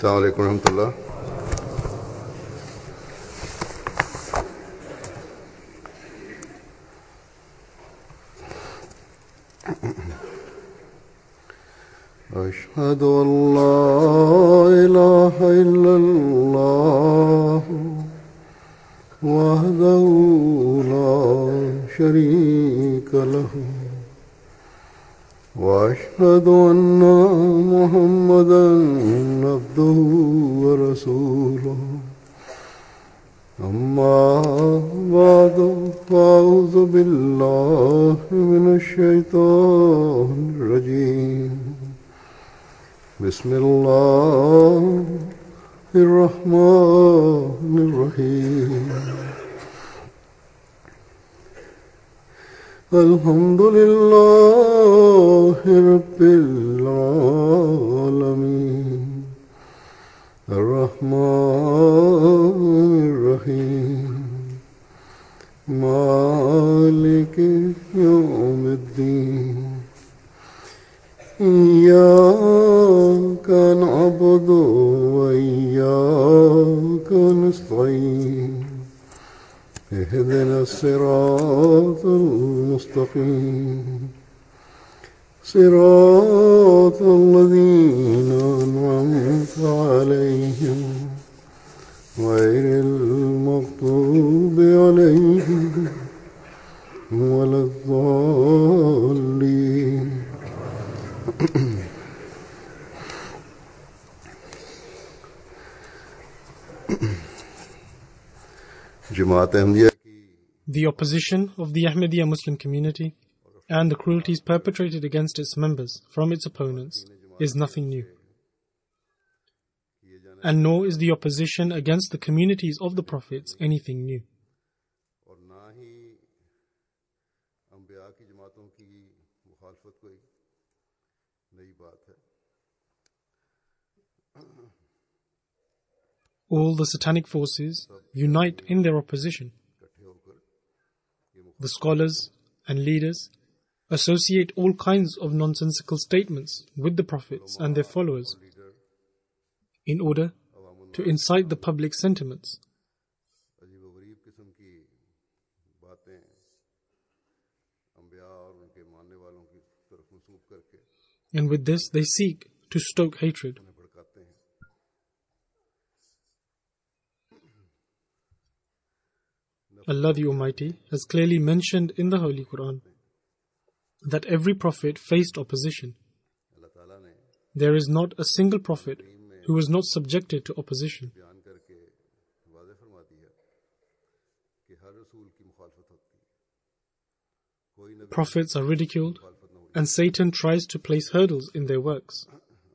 अस्सलाम वालेकुम रहमतुल्लाह। أشهد أن لا إله إلا الله وحده لا شريك له وأشهد أن محمدا عبده ورسوله أما بعد فأعوذ بالله من الشيطان الرجيم بسم الله الرحمن الرحيم الحمد لله رب العالمين الرحمن الرحيم مالك يوم الدين إياك نعبد وإياك نستعين اهدنا الصراط المستقيم صراط الذين أنعمت عليهم غير المغضوب عليهم ولا الضالين. The opposition of the Ahmadiyya Muslim community and the cruelties perpetrated against its members from its opponents is nothing new. And nor is the opposition against the communities of the Prophets anything new. All the satanic forces unite in their opposition. The scholars and leaders associate all kinds of nonsensical statements with the Prophets and their followers in order to incite the public sentiments. And with this they seek to stoke hatred. Allah the Almighty has clearly mentioned in the Holy Quran that every prophet faced opposition. There is not a single prophet who was not subjected to opposition. Prophets are ridiculed, and Satan tries to place hurdles in their works.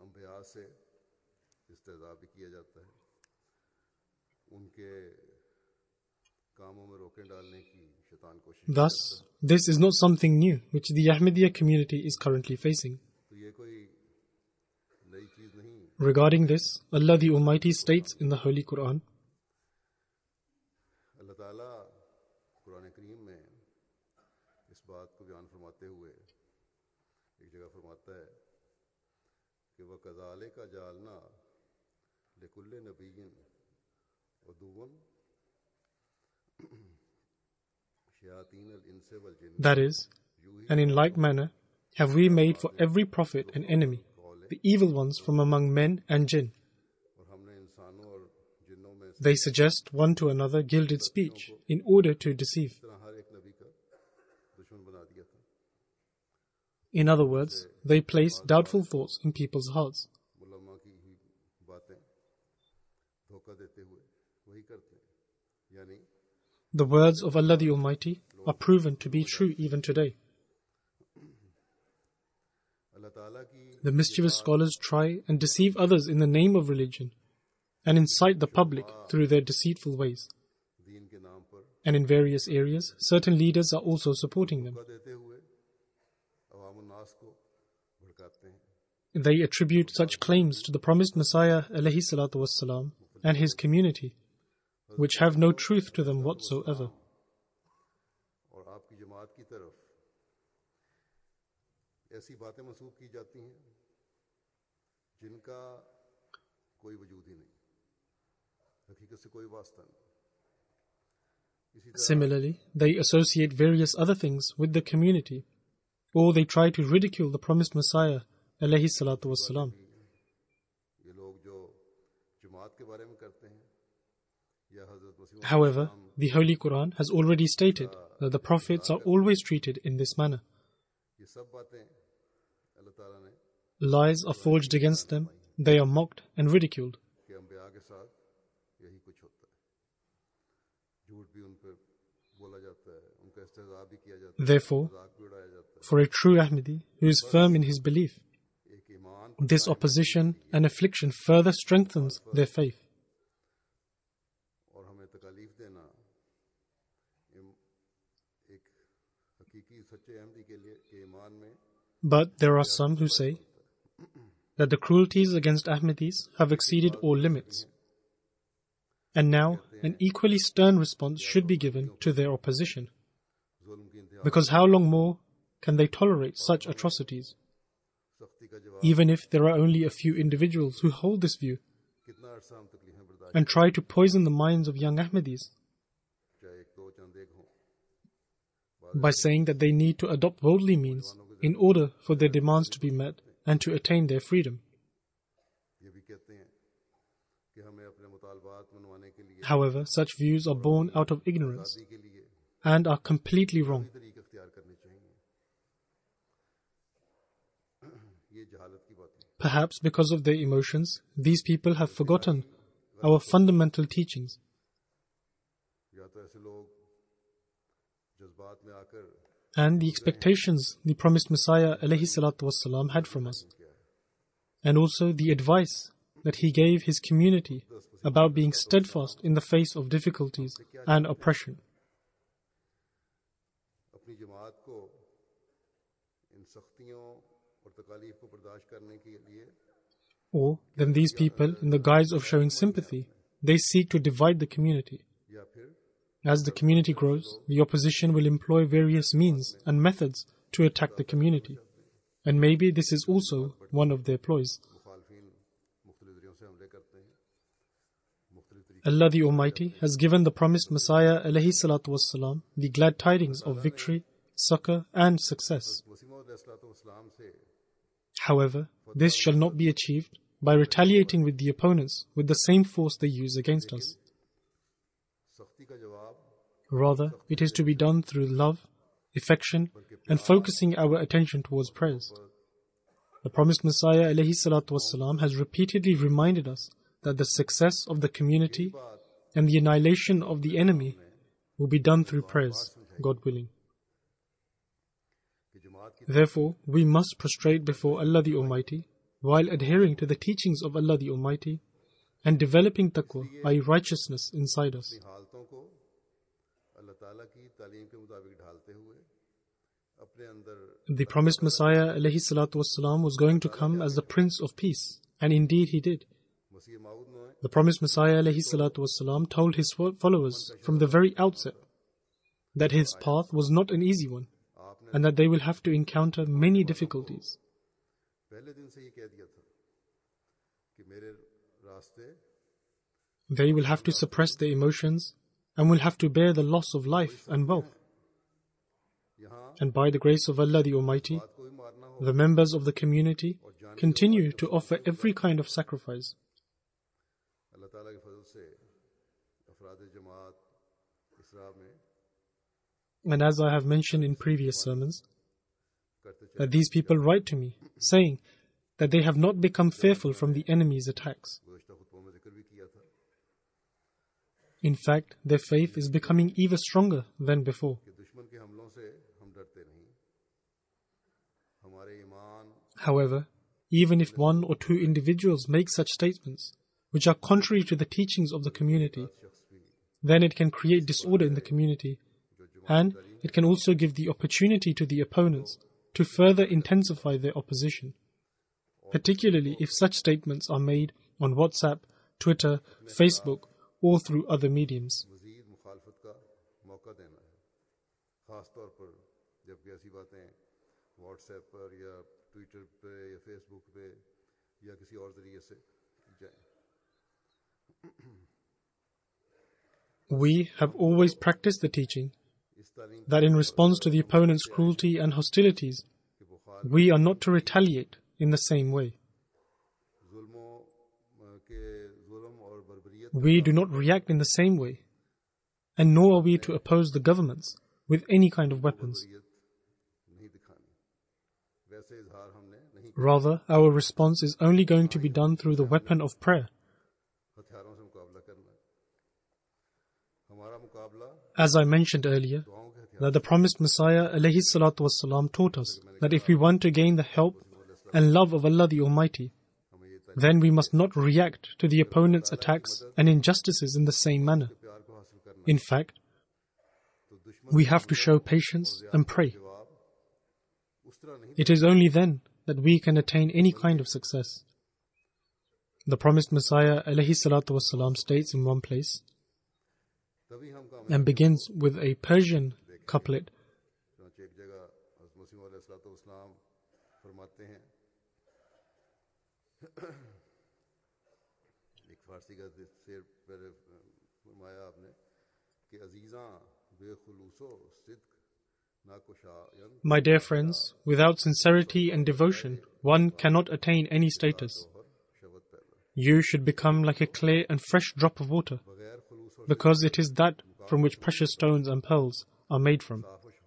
Thus, this is not something new which the Ahmadiyya community is currently facing. Regarding this, Allah the Almighty states in the Holy Quran, that is, and in like manner have we made for every prophet an enemy, the evil ones from among men and jinn. They suggest one to another gilded speech in order to deceive. In other words, they place doubtful thoughts in people's hearts. The words of Allah the Almighty are proven to be true even today. The mischievous scholars try and deceive others in the name of religion and incite the public through their deceitful ways. And in various areas, certain leaders are also supporting them. They attribute such claims to the promised Messiah ﷺ and his community, which have no truth to them whatsoever. कोई वजूद ही नहीं, हकीकत से कोई वास्ता नहीं। इसी तरह Similarly, they associate various other things with the community, or they try to ridicule the promised Messiah, alayhi salatu wassalam. ये लोग जो जमात के बारे में करते हैं या हजरत मसीह However, the Holy Quran has already stated that the prophets are always treated in this manner. ये सब बातें अल्लाह ताला ने Lies are forged against them, they are mocked and ridiculed. कि अंबिया के साथ यही कुछ होता है, झूठ भी उन पर बोला जाता है, उनका इस्तेज़ा भी किया जाता है, Therefore, मजाक भी उड़ाया जाता है। for a true Ahmadi who is firm in his belief, एक ईमान this opposition and affliction further strengthens their faith. और हमें तकलीफ देना एक हकीकी सच्चे अहमदी के लिए के ईमान में But there are some who say that the cruelties against Ahmadis have exceeded all limits, and now an equally stern response should be given to their opposition. जुल्म की इंतहा Because how long more can they tolerate such atrocities? सख्ती का जवाब Even if there are only a few individuals who hold this view कितना अरसा हम तकलीफें बर्दाश्त and try to poison the minds of young Ahmadis चाहे एक दो चंद एक हों, by saying that they need to adopt worldly means in order for their demands to be met and to attain their freedom. ये भी कहते हैं कि हमें अपने मुतालबात मनवाने के लिए However, such views are born out of ignorance आज़ादी के लिए and are completely wrong. तरीके इख्तियार करने चाहिए। ये जहालत की बात है। Perhaps because of their emotions, these people have forgotten our fundamental teachings, या तो ऐसे लोग जज्बात में आकर and the expectations the promised Messiah alayhi salatu wassalam had from us, and also the advice that he gave his community about being steadfast in the face of difficulties and oppression. अपनी जमात को इन सख्तियों और तकालीफ को बर्दाश्त करने के लिए Or then these people, in the guise of showing sympathy, they seek to divide the community. या फिर As the community grows, the opposition will employ various means and methods to attack the community. And maybe this is also one of their ploys. मुखालफिन मुख्तलिफ ज़रियों से हमले करते हैं, मुख्तलिफ तरीके Allah the Almighty has given the promised Messiah alayhi salatu wassalam the glad tidings of victory, succor and success. Wasim अलैहिस्सलाम से However, this shall not be achieved by retaliating with the opponents with the same force they use against us. सख्ती का जवाब Rather, it is to be done through love, affection, and focusing our attention towards prayers. The promised Messiah alayhi salatu wassalam has repeatedly reminded us that the success of the community and the annihilation of the enemy will be done through prayers, God willing. कि जमात की Therefore, we must prostrate before Allah the Almighty while adhering to the teachings of Allah the Almighty and developing taqwa, i.e. righteousness inside us. हालतों को अल्लाह ताला की तालीम के मुताबिक ढालते हुए अपने अंदर The promised Messiah alayhi salatu wassalam was going to come as the Prince of Peace, and indeed he did. मसीह माऊद ने The promised Messiah alayhi salatu wassalam told his followers from the very outset that his path was not an easy one and that they will have to encounter many difficulties. पहले दिन से ये कह दिया था कि मेरे रास्ते They will have to suppress their emotions and will have to bear the loss of life and wealth. यहाँ And by the grace of Allah the Almighty, बात को भी मारना हो the members of the community continue to offer every kind of sacrifice. अल्लाह ताला के फजल से अफराद जमात इसरा में And as I have mentioned in previous sermons, करते चले that these people write to me, saying that they have not become fearful from the enemy's attacks. गुज़श्ता खुतबों में जिक्र भी किया था In fact, their faith is becoming even stronger than before. कि दुश्मन के हमलों से हम डरते नहीं, हमारे ईमान However, even if one or two individuals make such statements, which are contrary to the teachings of the community, शख्स भी then it can create disorder in the community, and it can also give the opportunity to the opponents to further intensify their opposition, particularly if such statements are made on WhatsApp, Twitter, Facebook, or through other mediums. मज़ीद मुखालफत का मौका देना है, ख़ास तौर पर जबकि ऐसी बातें व्हाट्सएप पर या ट्विटर पे या फेसबुक पे या किसी और ज़रिए से जाएं। We have always practiced the teaching that in response to the opponent's cruelty and hostilities, we are not to retaliate in the same way. We do not react in the same way, and nor are we to oppose the governments with any kind of weapons. Rather, our response is only going to be done through the weapon of prayer. As I mentioned earlier, that the promised Messiah ﷺ taught us that if we want to gain the help and love of Allah the Almighty, then we must not react to the opponent's attacks and injustices in the same manner. In fact, we have to show patience and pray. It is only then that we can attain any kind of success. The promised Messiah ﷺ states in one place, and begins with a Persian couplet, "My dear friends, without sincerity and devotion, one cannot attain any status. You should become like a clear and fresh drop of water, because it is that from which precious stones and pearls are made from."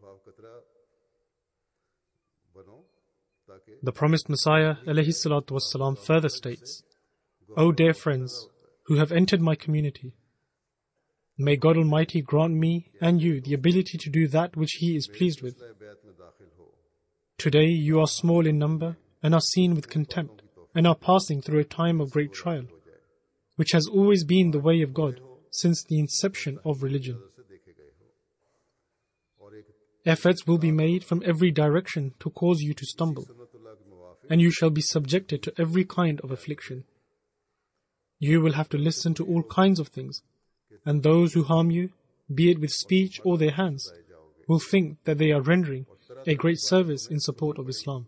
The promised Messiah ﷺ further states, "O dear friends who have entered my community, may God Almighty grant me and you the ability to do that which He is pleased with. Today you are small in number and are seen with contempt and are passing through a time of great trial, which has always been the way of God since the inception of religion. Efforts will be made from every direction to cause you to stumble, and you shall be subjected to every kind of affliction. You will have to listen to all kinds of things, and those who harm you, be it with speech or their hands, will think that they are rendering a great service in support of Islam.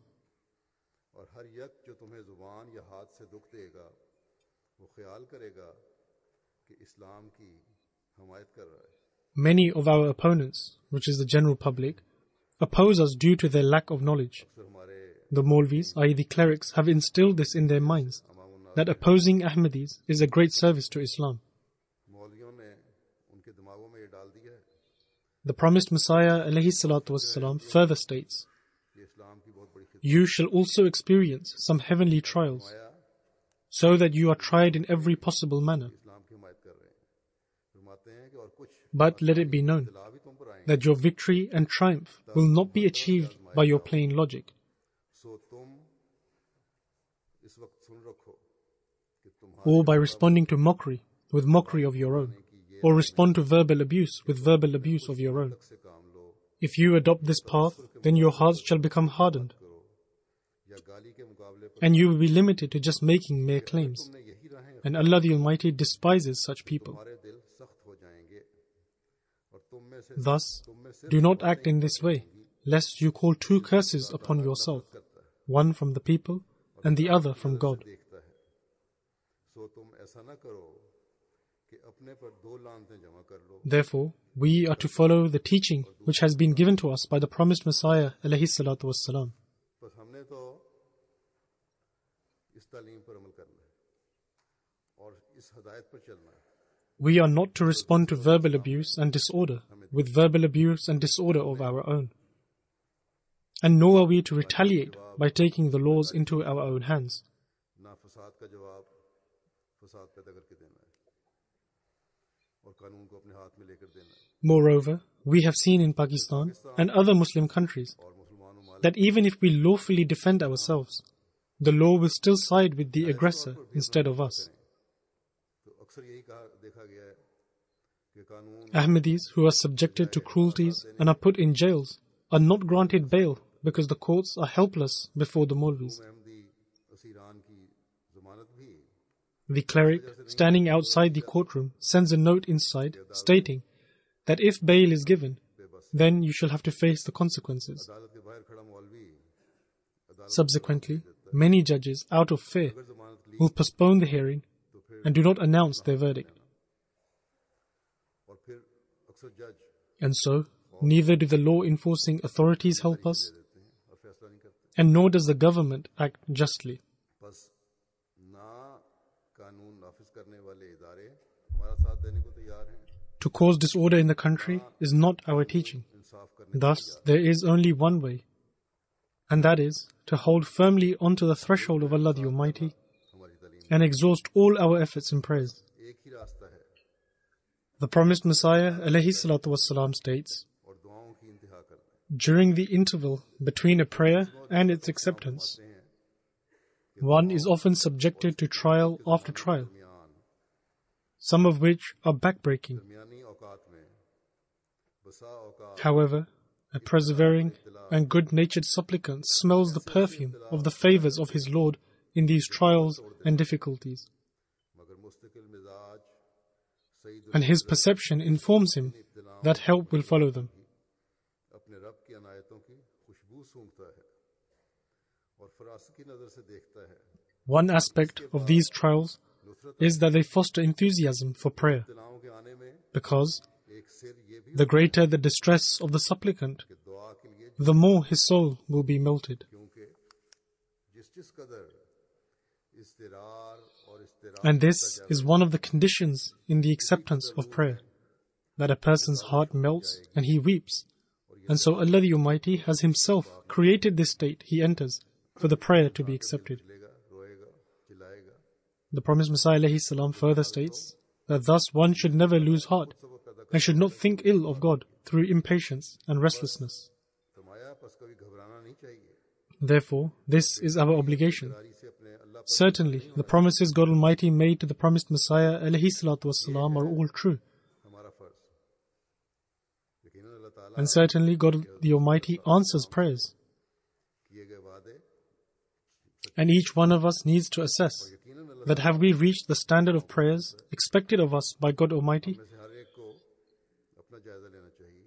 Many of our opponents, which is the general public, oppose us due to their lack of knowledge. The Maulvis, i.e. the clerics, have instilled this in their minds, that opposing Ahmadis is a great service to Islam. The promised Messiah ﷺ further states, "You shall also experience some heavenly trials, so that you are tried in every possible manner. But let it be known that your victory and triumph will not be achieved by your plain logic. Or by responding to mockery with mockery of your own, or respond to verbal abuse with verbal abuse of your own. If you adopt this path, then your hearts shall become hardened, and you will be limited to just making mere claims. And Allah the Almighty despises such people. Thus, do not act in this way, lest you call two curses upon yourself, one from the people and the other from God. Therefore, we are to follow the teaching which has been given to us by the promised Messiah ﷺ. We are not to respond to verbal abuse and disorder with verbal abuse and disorder of our own. And nor are we to retaliate by taking the laws into our own hands. Moreover, we have seen in Pakistan and other Muslim countries that even if we lawfully defend ourselves, the law will still side with the aggressor instead of us. Ahmadis who are subjected to cruelties and are put in jails are not granted bail because the courts are helpless before the Maulvis. The cleric, standing outside the courtroom, sends a note inside stating that if bail is given, then you shall have to face the consequences. Subsequently, many judges, out of fear, will postpone the hearing and do not announce their verdict. सो जज And so, neither do the law-enforcing authorities help us, देते हैं और फैसला नहीं करते. and nor does the government act justly. बस ना कानून नाफिज करने वाले इदारे हमारा साथ देने को तैयार हैं. To cause disorder in the country is not our teaching. इंसाफ करने Thus, there is only one way, and that is to hold firmly onto the threshold of Allah the Almighty हमारी तालीम and exhaust all our efforts in prayers. एक ही रास्ता है The promised Messiah alayhi salatu wassalam states, और दुआओं की इंतहा करना. during the interval between a prayer and its acceptance, one is often subjected to trial after trial, some of which are backbreaking. दरमियानी औकात में बसा औकात However, a persevering and good-natured supplicant smells the perfume of the favors of his Lord in these trials and difficulties, मगर मुस्तकिल मिजाज Saeed and his perception informs him that help will follow them. अपने रब की अनायतों की खुशबू सूंघता है और फरासत की नजर से देखता है. One aspect of these trials is that they foster enthusiasm for prayer, इब्तिलाओं के आने में because एक सिर ये भी the greater the distress of the supplicant, कि दुआ के लिए the more his soul will be melted. क्योंकि जिस कदर इस्तिरार और इस्तिरार And this is one of the conditions in the acceptance of prayer, that a person's heart melts and he weeps. And so Allah the Almighty has Himself created this state he enters for the prayer to be accepted. लेगा रोएगा चिल्लाएगा. The promised Messiah alayhi salam further states that thus one should never lose heart and should not think ill of God through impatience and restlessness. फरमाया बस कभी घबराना नहीं चाहिए. Therefore, this is our obligation. दारी से अपने अल्लाह पर Certainly, the promises God Almighty made to the promised Messiah alayhi salatu wasalam are all true. हमारा फर्ज. यकीनन अल्लाह ताला And certainly, God the Almighty answers prayers. किए गए वादे And each one of us needs to assess यकीनन अल्लाह that have we reached the standard of prayers expected of us by God Almighty, में से हर एक को अपना जायजा लेना चाहिए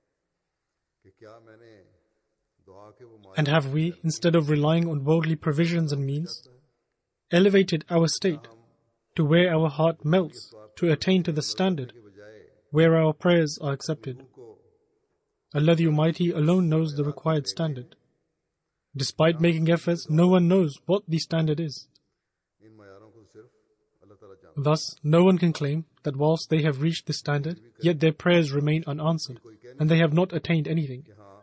कि क्या मैंने दुआ के वो and have we, instead of relying on worldly provisions and means, elevated our state to where our heart melts to attain to the standard के बजाय where our prayers are accepted. को Allah the Almighty alone knows the required standard. Despite making efforts, no one knows what the standard is. इन मयारों को सिर्फ अल्लाह ताला जानता Thus, no one can claim that whilst they have reached this standard, yet their prayers remain unanswered, and they have not attained anything. है. हाँ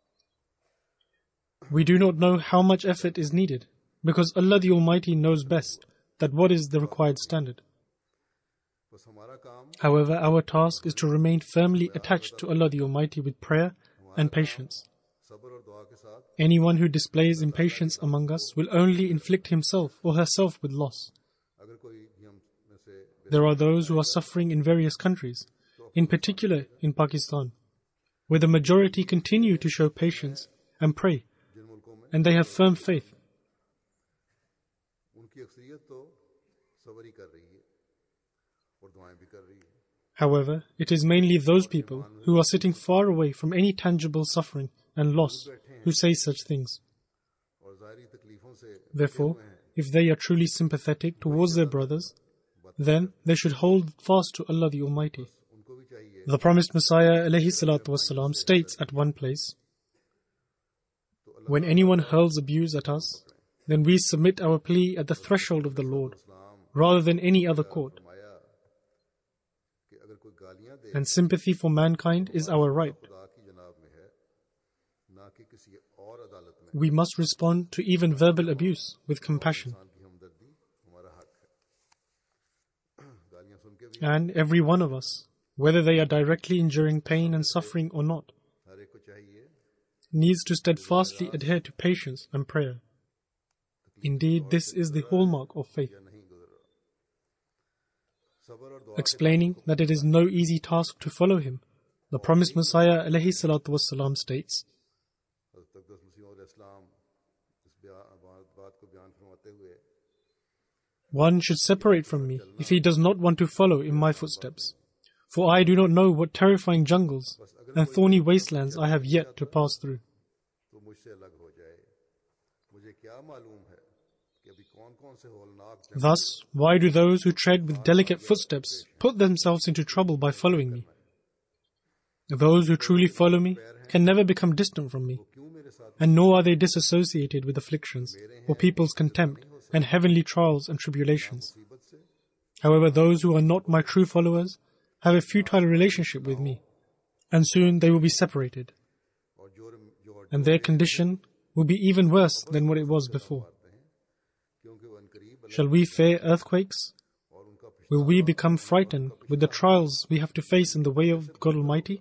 We do not know how much effort is needed, because Allah the Almighty knows best that what is the required standard. बस हमारा काम However, our task is to remain firmly attached to Allah the Almighty with prayer and patience. सब्र और दुआ के साथ Anyone who displays impatience among us will only inflict himself or herself with loss. अगर कोई भी हम में से There are those who are suffering in various countries, in particular in Pakistan, where the majority continue to show patience and pray, जिन मुल्कों में and they have firm faith. उनकी अक्सरियत तो सब्र ही कर रही है और दुआएं भी कर रही है. However, it is mainly those people who are sitting far away from any tangible suffering and loss who say such things. और ज़ाहिरी तकलीफों से Therefore, if they are truly sympathetic towards their brothers, then they should hold fast to Allah the Almighty. उनको भी चाहिए The promised Messiah alayhi salatu wasalam states at one place, when anyone hurls abuse at us, then we submit our plea at the threshold of the Lord, rather than any other court. फरमाया कि अगर कोई गालियां दे And sympathy for mankind is our right. खुदा की जनाब में है ना कि किसी और अदालत में. We must respond to even verbal abuse with compassion. इंसान की हमदर्दी हमारा हक है. गालियां सुन के भी And every one of us, whether they are directly enduring pain and suffering or not, हर एक को चाहिए needs to steadfastly adhere to patience and prayer. Indeed, this is the hallmark of faith. या नहीं गुजर रहा. सब्र और दुआ Explaining that it is no easy task to follow him, the promised Messiah alayhi salatu wasalam states, हज़रत अक़दस मसीह अलैहिस्सलाम इस बात को बयान फरमाते हुए one should separate from me if he does not want to follow in my footsteps. For I do not know what terrifying jungles and thorny wastelands I have yet to pass through. तो मुझसे अलग हो जाए. मुझे क्या मालूम है कि अभी कौन-कौन से होलनाक जंगल Thus, why do those who tread with delicate footsteps put themselves into trouble by following me? Those who truly follow me can never become distant from me, and nor are they disassociated with afflictions, or people's contempt, and heavenly trials and tribulations. However, those who are not my true followers have a futile relationship with me, and soon they will be separated, and their condition will be even worse than what it was before. Shall we fear earthquakes? Will we become frightened with the trials we have to face in the way of God Almighty?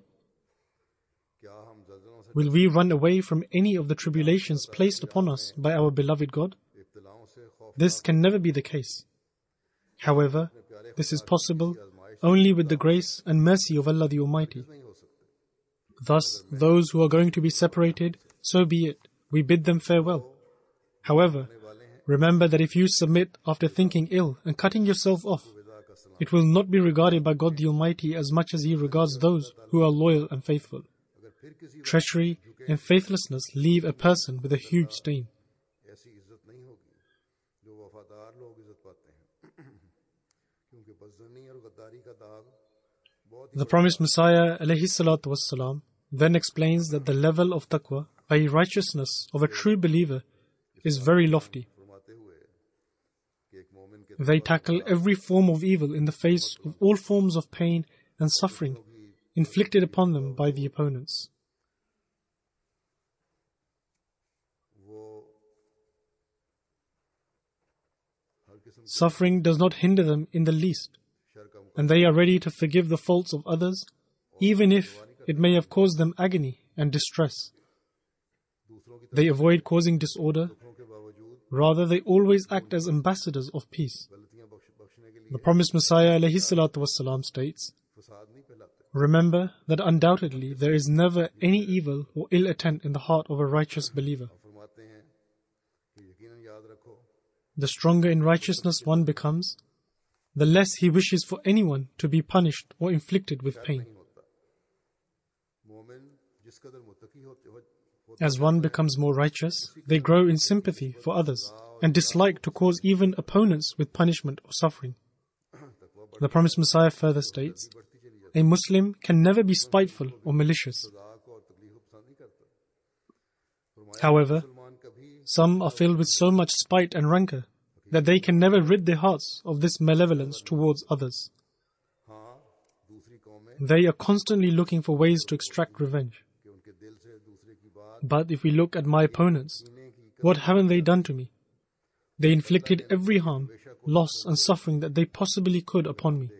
Will we run away from any of the tribulations placed upon us by our beloved God? This can never be the case. However, this is possible only with the grace and mercy of Allah the Almighty. Thus, those who are going to be separated, so be it. We bid them farewell. However, remember that if you submit after thinking ill and cutting yourself off, it will not be regarded by God the Almighty as much as He regards those who are loyal and faithful. Treachery and faithlessness leave a person with a huge stain. The promised Messiah ﷺ then explains that the level of taqwa, i.e. righteousness of a true believer, is very lofty. They tackle every form of evil in the face of all forms of pain and suffering inflicted upon them by the opponents. Suffering does not hinder them in the least, and they are ready to forgive the faults of others, even if it may have caused them agony and distress. They avoid causing disorder. Rather, they always act as ambassadors of peace. The promised Messiah ﷺ states, "Remember that undoubtedly there is never any evil or ill intent in the heart of a righteous believer." The stronger in righteousness one becomes, the less he wishes for anyone to be punished or inflicted with pain. As one becomes more righteous, they grow in sympathy for others and dislike to cause even opponents with punishment or suffering. The promised Messiah further states, "A Muslim can never be spiteful or malicious." However, some are filled with so much spite and rancor that they can never rid their hearts of this malevolence towards others. They are constantly looking for ways to extract revenge. But if we look at my opponents, what haven't they done to me? They inflicted every harm, loss and suffering that they possibly could upon me.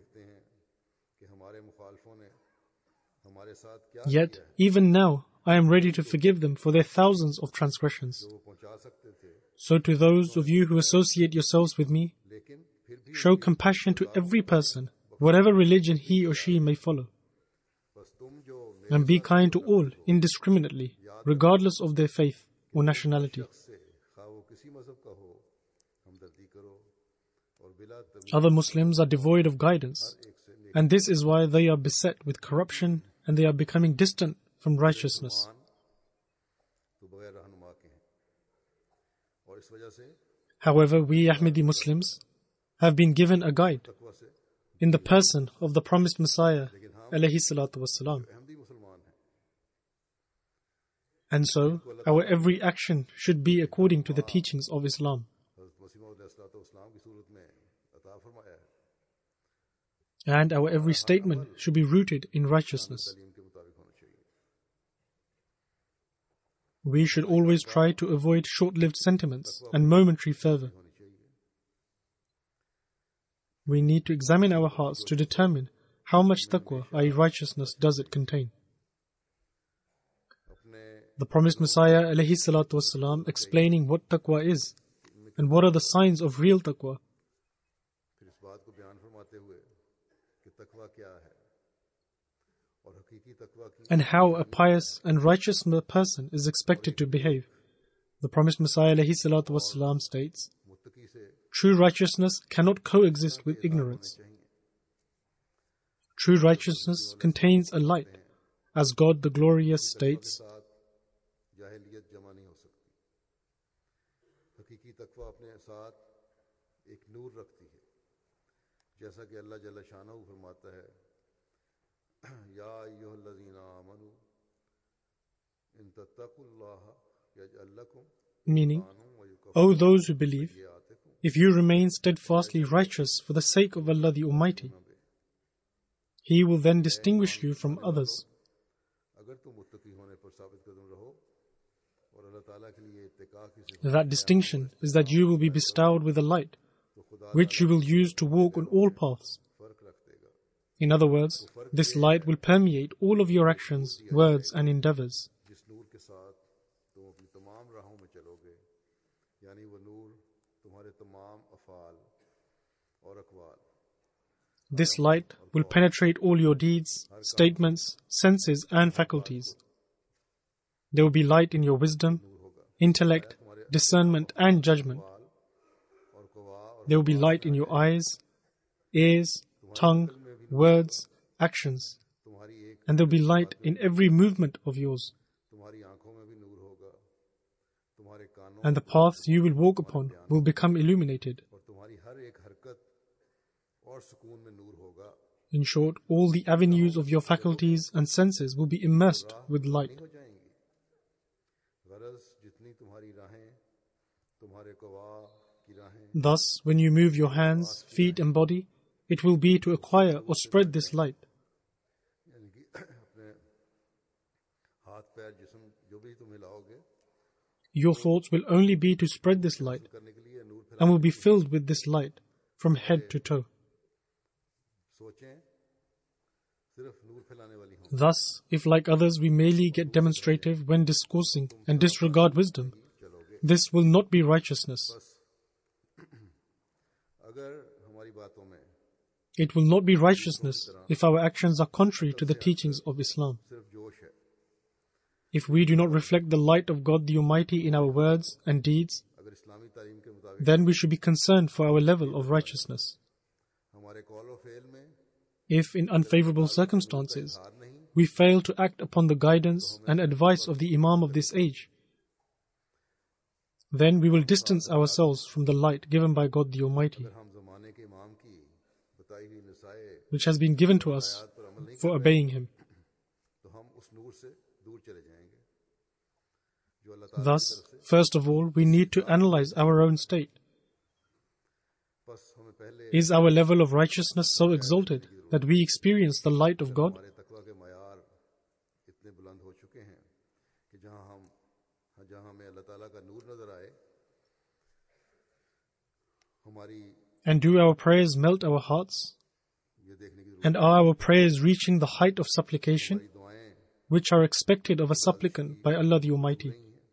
Yet, even now, I am ready to forgive them for their thousands of transgressions. So to those of you who associate yourselves with me, show compassion to every person, whatever religion he or she may follow. And be kind to all indiscriminately, regardless of their faith or nationality. Other Muslims are devoid of guidance, and this is why they are beset with corruption and they are becoming distant from righteousness. However, we Ahmadi Muslims have been given a guide in the person of the promised Messiah ﷺ. And so, our every action should be according to the teachings of Islam. And our every statement should be rooted in righteousness. We should always try to avoid short-lived sentiments and momentary fervor. We need to examine our hearts to determine how much taqwa, i.e. righteousness, does it contain. The promised Messiah ﷺ explaining what taqwa is and what are the signs of real taqwa. And how a pious and righteous person is expected to behave. The promised Messiah ﷺ states, "True righteousness cannot coexist with ignorance. True righteousness contains a light, as God the Glorious states, या अय्युहल्लज़ीना आमनू इन तत्तकुल्लाह यजअल लकुम meaning, फुरक़ानन व O युकफ़िर those who believe, सय्यिआतिकुम if you remain steadfastly righteous for the sake of Allah the Almighty, He will then distinguish you from others. अगर तुम मुत्तकी होने पर साबित कदम रहो और अल्लाह ताला के लिए इत्तिका की सिफत That distinction is that you will be bestowed with a light, तो खुदा which you will use to walk on all paths. फर्क रख देगा In other words, this light will permeate all of your actions, words, and endeavors. जिस नूर के साथ तुम अपनी तमाम राहों में चलोगे यानी वो नूर तुम्हारे तमाम अफ़ाल और अक़वाल This light will penetrate all your deeds, statements, senses, and faculties. There will be light in your wisdom, intellect, discernment, and judgment. और क़वा और There will be light in your eyes, ears, tongue, words, actions. तुम्हारी एक And there will be light in every movement of yours. तुम्हारी आंखों में भी नूर होगा तुम्हारे कानों And the paths you will walk upon will become illuminated. और तुम्हारी हर एक हरकत और सुकून में नूर होगा In short, all the avenues of your faculties and senses will be immersed with light. हो जाएंगी गरज जितनी तुम्हारी राहें तुम्हारे क़वा की राहें Thus, when you move your hands, feet, and body, it will be to acquire or spread this light. यानी कि अपने हाथ पैर जिस्म जो भी तुम हिलाओगे Your thoughts will only be to spread this light करने के लिए नूर and will be filled with this light from head to toe. सोचें सिर्फ नूर फैलाने वाली हों Thus, if like others we merely get demonstrative when discoursing and disregard wisdom, this will not be righteousness. अगर हमारी बातों में It will not be righteousness if our actions are contrary to the teachings of Islam. सिर्फ जोश है If we do not reflect the light of God the Almighty in our words and deeds, अगर इस्लामी तालीम के मुताबिक then we should be concerned for our level of righteousness. हमारे कौल और fail में If in unfavorable circumstances हार नहीं we fail to act upon the guidance and advice of the Imam of this age, then we will distance ourselves from the light given by God the Almighty, अगर हम ज़माने के इमाम की बताई हुई नसाए which has been given to us पर अमल नहीं for obeying Him. तो हम उस नूर से दूर चले जाएंगे जो अल्लाह ताला Thus, first of all, we need to analyze our own state. बस हमें पहले Is our level of righteousness so exalted that we experience the light of God? हमारे तकवा के मयार इतने बुलंद हो चुके हैं कि जहाँ हमें अल्लाह ताला का नूर नजर आए हमारी And do our prayers melt our hearts? ये देखने की जरूरत And are our prayers reaching the height of supplication, है दुआएं which are expected of a supplicant by Allah the Almighty? नहीं है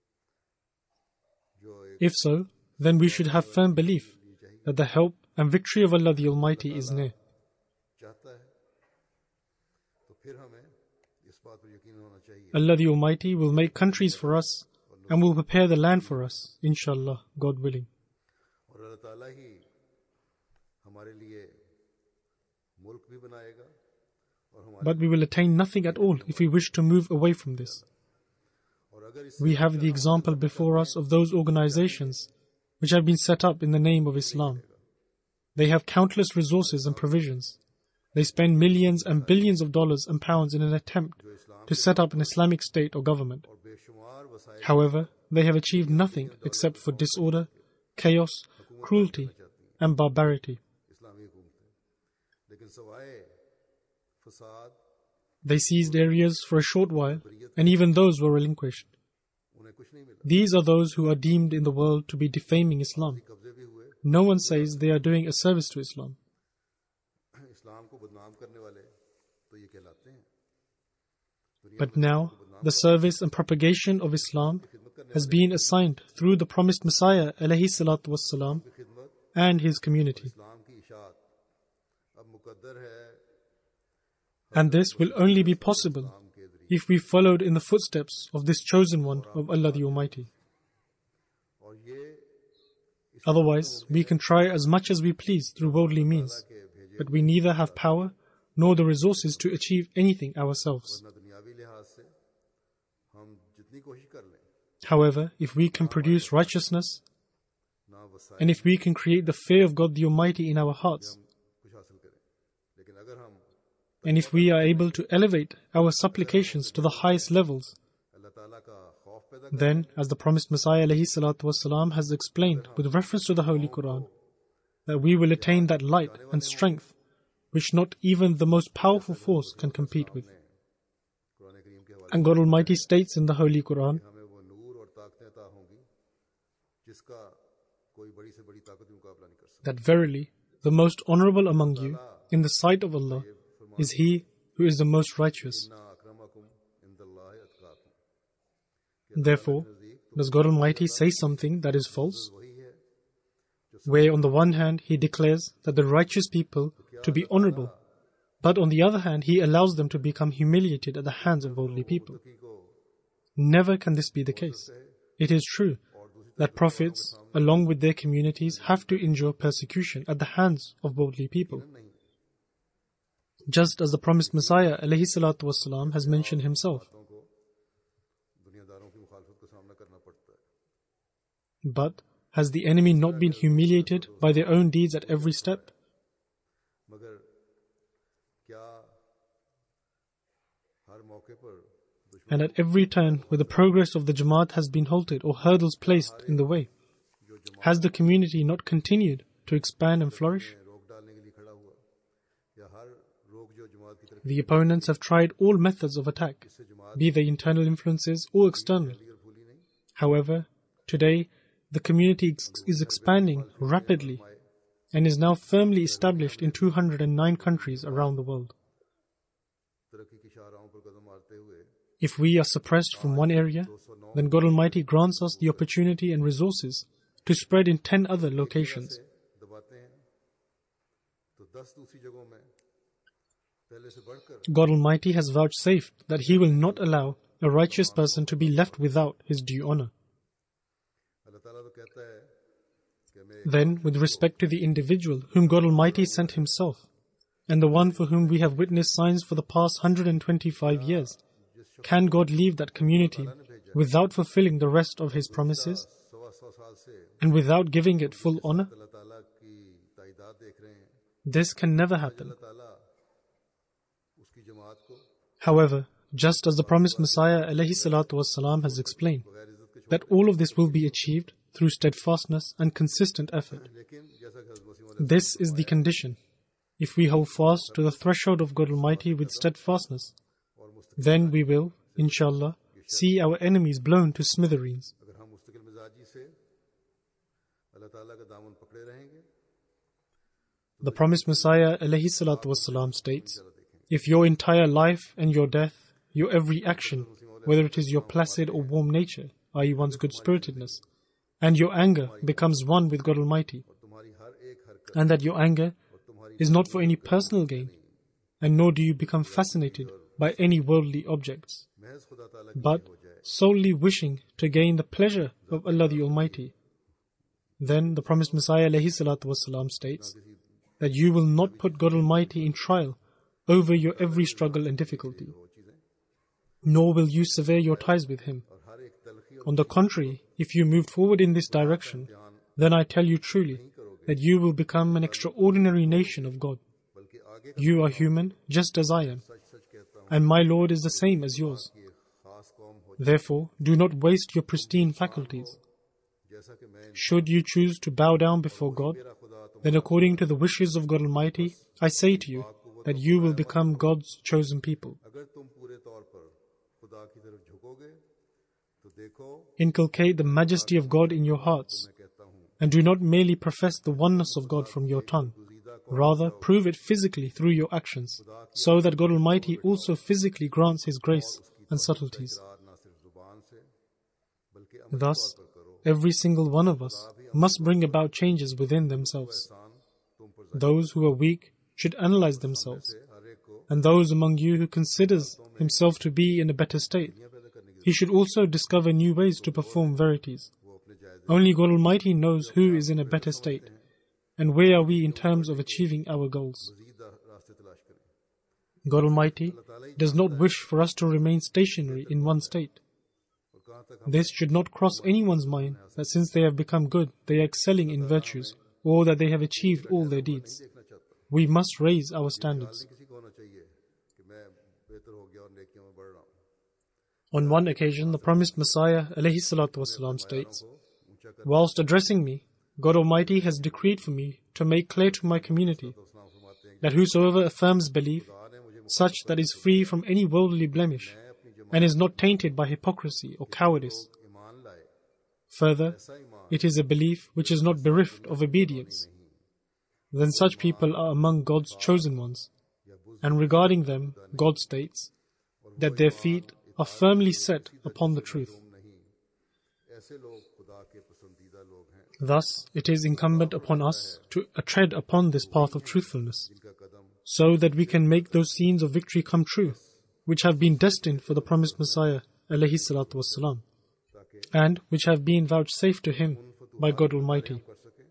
जो एक If so, then we should have firm belief that the help and victory of Allah the Almighty is near. चाहता है तो फिर हमें इस बात पर यकीन होना चाहिए Allah the Almighty will make countries for us and will prepare the land for us, inshallah, God willing. और अल्लाह ताला ही हमारे लिए मुल्क भी बनाएगा और हमारे But we will attain nothing at all if we wish to move away from this. और अगर इस We have the example before us of those organizations which have been set up in the name of Islam. They have countless resources and provisions. They spend millions and billions of dollars and pounds in an attempt to set up an Islamic state or government. और बेशुमार वसाइल However, they have achieved nothing except for disorder, chaos, cruelty, and barbarity. इस्लामी हुकूमतें लेकिन सवाए फसाद They seized areas for a short while, and even those were relinquished. उन्हें कुछ नहीं मिला These are those who are deemed in the world to be defaming Islam. कब्जे भी हुए No one says they are doing a service to Islam. इस्लाम को बदनाम करने वाले तो ये कहलाते हैं But now, the service and propagation of Islam has been assigned through the promised Messiah alayhi salatu wassalam खिदमत and his community. इस्लाम की इशाअत अब मुकद्दर है And this will only be possible इस्लाम के जरिए if we followed in the footsteps of this chosen one of Allah the Almighty. और ये Otherwise, we can try as much as we please through worldly means, के भेजे but we neither have power nor the resources to achieve anything ourselves. न दुनियावी लिहाज से हम जितनी कोशिश कर लें However, if we can produce righteousness, ना वसाइल and if we can create the fear of God the Almighty in our hearts, हम कुछ हासिल करें लेकिन अगर हम and if we are able to elevate our supplications to the highest levels, then, as the promised Messiah ﷺ has explained with reference to the Holy Quran, that we will attain that light and strength which not even the most powerful force can compete with. And God Almighty states in the Holy Quran that verily the most honorable among you in the sight of Allah is he who is the most righteous. Therefore, does God Almighty say something that is false? Where on the one hand He declares that the righteous people to be honorable, but on the other hand He allows them to become humiliated at the hands of worldly people. Never can this be the case. It is true that prophets, along with their communities, have to endure persecution at the hands of worldly people. Just as the promised Messiah ﷺ has mentioned himself. But has the enemy not been humiliated by their own deeds at every step? And at every turn where the progress of the Jamaat has been halted or hurdles placed in the way, has the community not continued to expand and flourish? The opponents have tried all methods of attack, be they internal influences or external. However, today the community is expanding rapidly and is now firmly established in 209 countries around the world. If we are suppressed from one area, then God Almighty grants us the opportunity and resources to spread in 10 other locations. God Almighty has vouchsafed that He will not allow a righteous person to be left without his due honor. Then, with respect to the individual whom God Almighty sent Himself, and the one for whom we have witnessed signs for the past 125 years, can God leave that community without fulfilling the rest of His promises and without giving it full honor? This can never happen. However, just as the promised Messiah ﷺ has explained, that all of this will be achieved through steadfastness and consistent effort. This is the condition. If we hold fast to the threshold of God Almighty with steadfastness, then we will, inshallah, see our enemies blown to smithereens. The promised Messiah ﷺ states, if your entire life and your death, your every action, whether it is your placid or warm nature, i.e. one's good-spiritedness, and your anger becomes one with God Almighty, and that your anger is not for any personal gain, and nor do you become fascinated by any worldly objects, but solely wishing to gain the pleasure of Allah the Almighty, then the promised Messiah ﷺ states that you will not put God Almighty in trial over your every struggle and difficulty, nor will you sever your ties with Him. On the contrary, if you move forward in this direction, then I tell you truly that you will become an extraordinary nation of God. You are human just as I am, and my Lord is the same as yours. Therefore, do not waste your pristine faculties. Should you choose to bow down before God, then according to the wishes of God Almighty, I say to you that you will become God's chosen people. Inculcate the majesty of God in your hearts, and do not merely profess the oneness of God from your tongue. Rather, prove it physically through your actions, so that God Almighty also physically grants His grace and subtleties. Thus, every single one of us must bring about changes within themselves. Those who are weak should analyze themselves, and those among you who considers himself to be in a better state, he should also discover new ways to perform verities. Only God Almighty knows who is in a better state, and where are we in terms of achieving our goals. God Almighty does not wish for us to remain stationary in one state. This should not cross anyone's mind that since they have become good, they are excelling in virtues, or that they have achieved all their deeds. We must raise our standards. On one occasion, the promised Messiah ﷺ states, "Whilst addressing me, God Almighty has decreed for me to make clear to my community that whosoever affirms belief, such that is free from any worldly blemish and is not tainted by hypocrisy or cowardice. Further, it is a belief which is not bereft of obedience. Then such people are among God's chosen ones. And regarding them, God states that their feet are firmly set upon the truth. Thus, it is incumbent upon us to tread upon this path of truthfulness, so that we can make those scenes of victory come true, which have been destined for the promised Messiah ﷺ, and which have been vouchsafed to him by God Almighty.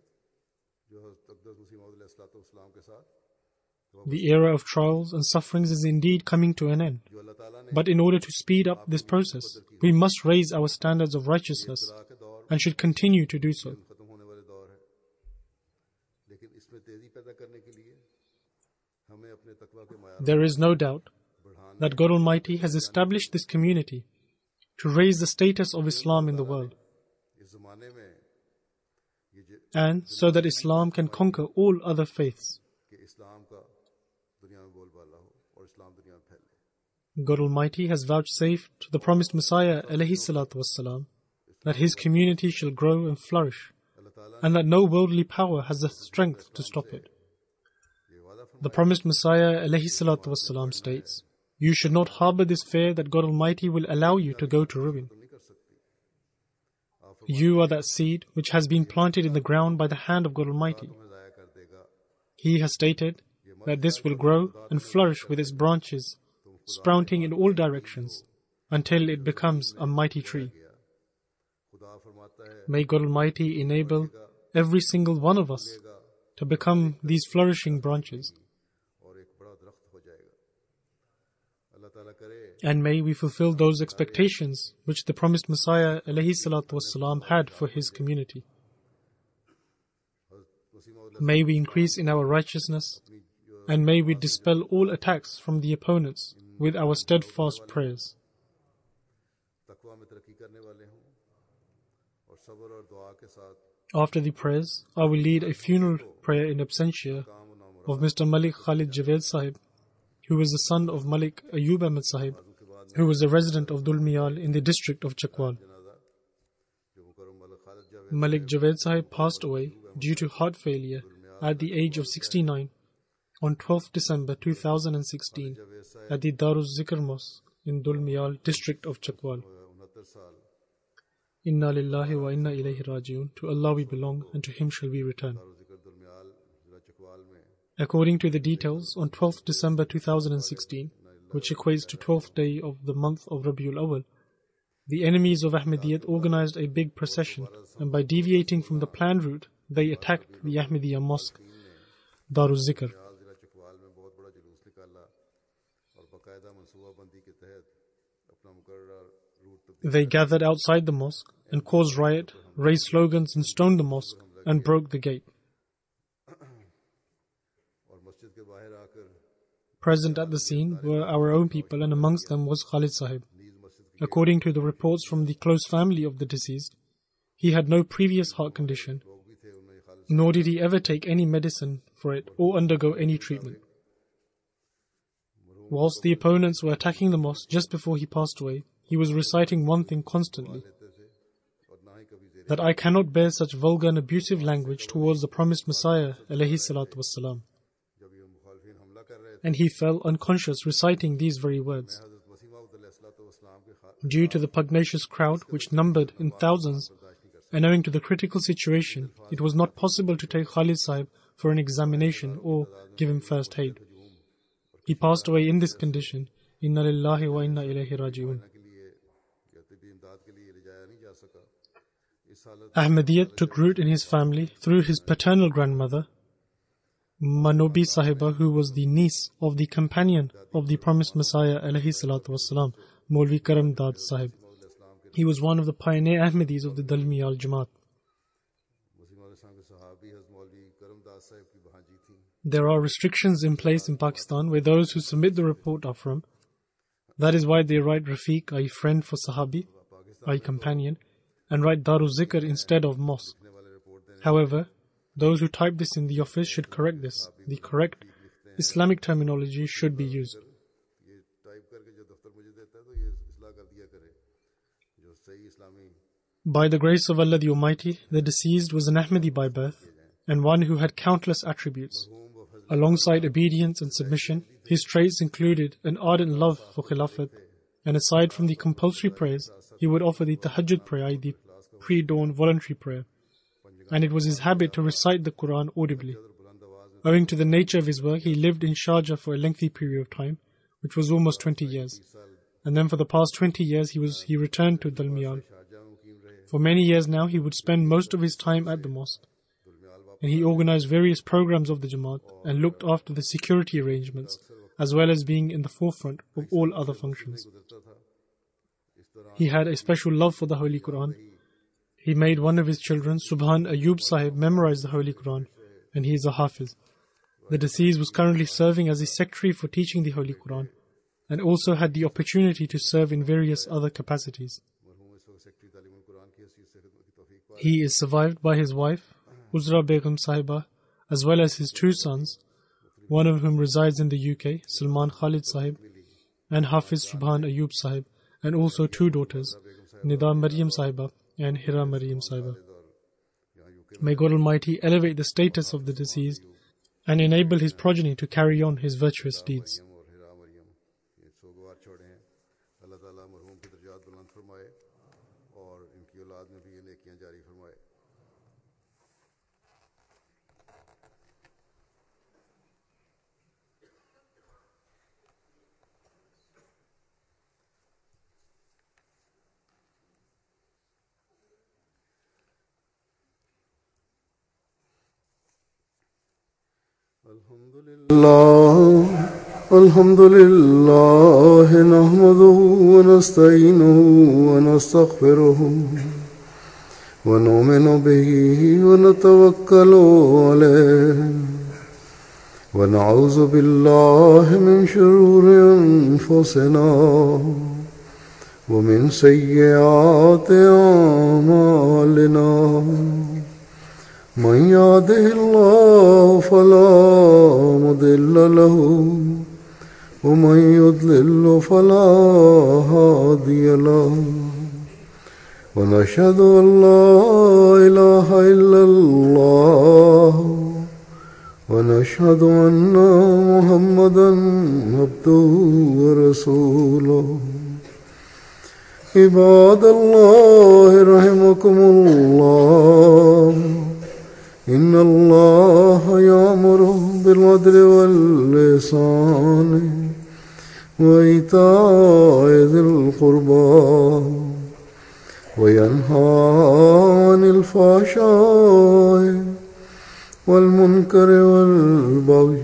The era of trials and sufferings is indeed coming to an end. But in order to speed up this process, we must raise our standards of righteousness and should continue to do so. There is no doubt that God Almighty has established this community to raise the status of Islam in the world, and so that Islam can conquer all other faiths. God Almighty has vouchsafed to the promised Messiah ﷺ that his community shall grow and flourish, and that no worldly power has the strength to stop it. The promised Messiah ﷺ states, "You should not harbor this fear that God Almighty will allow you to go to ruin. You are that seed which has been planted in the ground by the hand of God Almighty. He has stated that this will grow and flourish with its branches sprouting in all directions until it becomes a mighty tree." May God Almighty enable every single one of us to become these flourishing branches. And may we fulfill those expectations which the promised Messiah ﷺ had for his community. May we increase in our righteousness, and may we dispel all attacks from the opponents with our steadfast prayers. After the prayers, I will lead a funeral prayer in absentia of Mr. Malik Khalid Javed Sahib, who was the son of Malik Ayub Ahmed Sahib, who was a resident of Dul Miyal in the district of Chakwal. Malik Javed Sahib passed away due to heart failure at the age of 69 on 12th December 2016 at the Daruz Zikr Mosque in Dul Miyal district of Chakwal. Inna lillahi wa inna ilayhi rajiun. To Allah we belong and to Him shall we return. According to the details, on 12th December 2016, which equates to 12th day of the month of Rabiul Awal, the enemies of Ahmadiyyat organized a big procession, and by deviating from the planned route, they attacked the Ahmadiyya mosque, Daruz Zikr. They gathered outside the mosque and caused riot, raised slogans and stoned the mosque and broke the gate. Present at the scene were our own people, and amongst them was Khalid Sahib. According to the reports from the close family of the deceased, he had no previous heart condition, nor did he ever take any medicine for it or undergo any treatment. Whilst the opponents were attacking the mosque just before he passed away, he was reciting one thing constantly, that I cannot bear such vulgar and abusive language towards the promised Messiah ﷺ. And he fell unconscious reciting these very words. Due to the pugnacious crowd, which numbered in thousands, and owing to the critical situation, it was not possible to take Khalid Sahib for an examination or give him first aid. He passed away in this condition. Inna lillahi wa inna ilayhi raji'un. Ahmadiyyat took root in his family through his paternal grandmother, Manobi Sahiba, who was the niece of the companion of the promised Messiah ﷺ, Maulvi Karam Dad Sahib. He was one of the pioneer Ahmadis of the Dul Miyal Jamaat. There are restrictions in place in Pakistan where those who submit the report are from. That is why they write Rafiq, i.e. friend for Sahabi, i.e. companion, and write Darul Zikr instead of mosque. However, those who type this in the office should correct this. The correct Islamic terminology should be used. By the grace of Allah the Almighty, the deceased was an Ahmadi by birth and one who had countless attributes. Alongside obedience and submission, his traits included an ardent love for Khilafat, and aside from the compulsory prayers, he would offer the Tahajjud prayer, i.e. the pre-dawn voluntary prayer, and it was his habit to recite the Quran audibly. Owing to the nature of his work, he lived in Sharjah for a lengthy period of time, which was almost 20 years. And then for the past 20 years, he returned to Dalmian. For many years now, he would spend most of his time at the mosque. And he organized various programs of the Jamaat and looked after the security arrangements, as well as being in the forefront of all other functions. He had a special love for the Holy Quran. He made one of his children, Subhan Ayub Sahib, memorize the Holy Quran, and he is a Hafiz. The deceased was currently serving as a secretary for teaching the Holy Quran, and also had the opportunity to serve in various other capacities. He is survived by his wife, Uzra Begum Sahiba, as well as his two sons, one of whom resides in the UK, Salman Khalid Sahib, and Hafiz Subhan Ayub Sahib, and also two daughters, Nida Maryam Sahiba and Hira Maryam Sahiba. May God Almighty elevate the status of the deceased and enable his progeny to carry on his virtuous deeds. الحمد لله نحمده ونستعينه ونستغفره ونؤمن به ونتوكل عليه ونعوذ بالله من شرور أنفسنا ومن سيئات أعمالنا من يهده الله فلا مضل له ومن يضلل فلا هادي له ونشهد أن لا إله إلا الله ونشهد أن محمدا عبده ورسوله عباد الله رحمكم الله إن الله يأمر بالعدل والإحسان وإيتاء ذي القربى وينهى عن الفحشاء والمنكر والبغي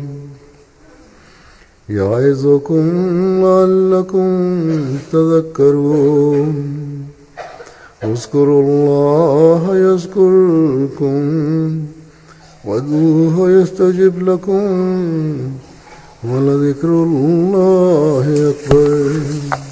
يعظكم لعلكم تذكرون اذكروا الله يذكركم وادعوه يستجب لكم ولذكر الله أكبر